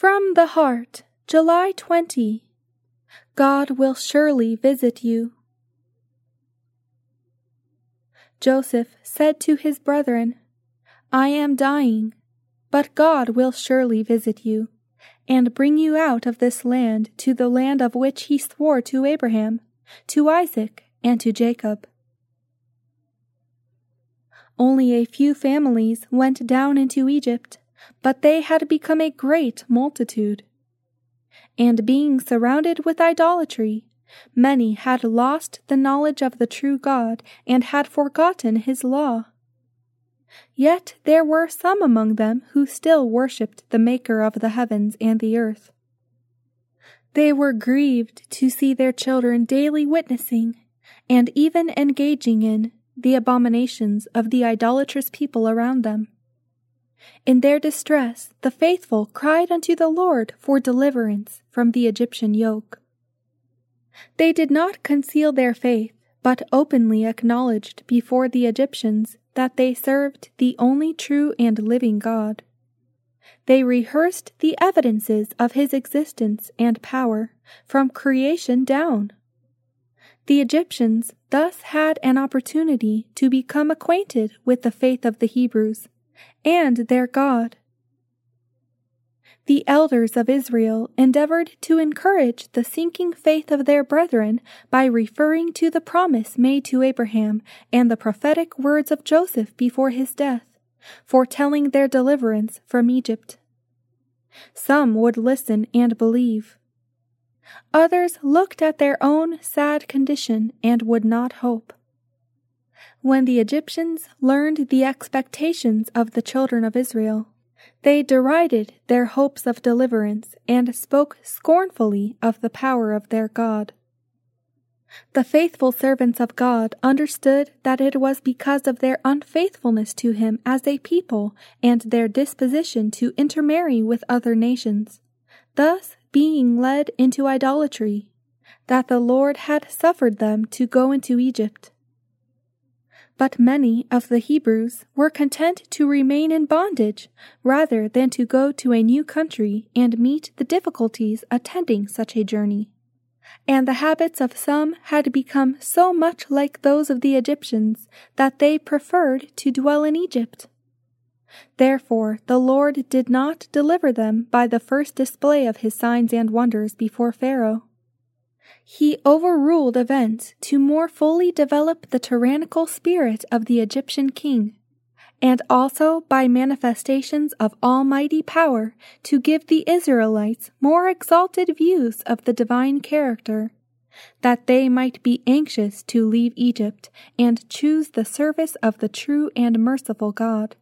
From the Heart, July 20. God will surely visit you. Joseph said to his brethren, I am dying, but God will surely visit you, and bring you out of this land to the land of which he swore to Abraham, to Isaac, and to Jacob. Only a few families went down into Egypt, but they had become a great multitude. And being surrounded with idolatry, many had lost the knowledge of the true God and had forgotten his law. Yet there were some among them who still worshipped the Maker of the heavens and the earth. They were grieved to see their children daily witnessing, and even engaging in, the abominations of the idolatrous people around them. In their distress, the faithful cried unto the Lord for deliverance from the Egyptian yoke. They did not conceal their faith, but openly acknowledged before the Egyptians that they served the only true and living God. They rehearsed the evidences of his existence and power from creation down. The Egyptians thus had an opportunity to become acquainted with the faith of the Hebrews and their God. The elders of Israel endeavored to encourage the sinking faith of their brethren by referring to the promise made to Abraham and the prophetic words of Joseph before his death, foretelling their deliverance from Egypt. Some would listen and believe. Others looked at their own sad condition and would not hope. When the Egyptians learned the expectations of the children of Israel, they derided their hopes of deliverance and spoke scornfully of the power of their God. The faithful servants of God understood that it was because of their unfaithfulness to him as a people and their disposition to intermarry with other nations, thus being led into idolatry, that the Lord had suffered them to go into Egypt. But many of the Hebrews were content to remain in bondage rather than to go to a new country and meet the difficulties attending such a journey. And the habits of some had become so much like those of the Egyptians that they preferred to dwell in Egypt. Therefore the Lord did not deliver them by the first display of his signs and wonders before Pharaoh. He overruled events to more fully develop the tyrannical spirit of the Egyptian king, and also by manifestations of almighty power to give the Israelites more exalted views of the divine character, that they might be anxious to leave Egypt and choose the service of the true and merciful God.